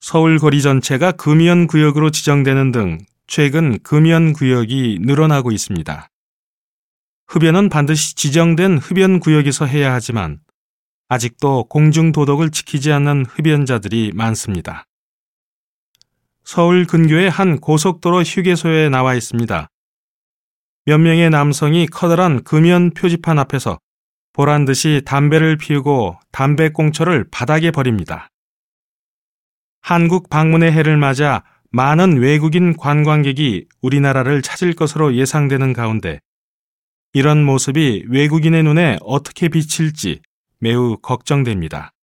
서울 거리 전체가 금연구역으로 지정되는 등 최근 금연구역이 늘어나고 있습니다. 흡연은 반드시 지정된 흡연구역에서 해야 하지만 아직도 공중도덕을 지키지 않는 흡연자들이 많습니다. 서울 근교의 한 고속도로 휴게소에 나와 있습니다. 몇 명의 남성이 커다란 금연 표지판 앞에서 보란 듯이 담배를 피우고 담배꽁초를 바닥에 버립니다. 한국 방문의 해를 맞아 많은 외국인 관광객이 우리나라를 찾을 것으로 예상되는 가운데 이런 모습이 외국인의 눈에 어떻게 비칠지 매우 걱정됩니다.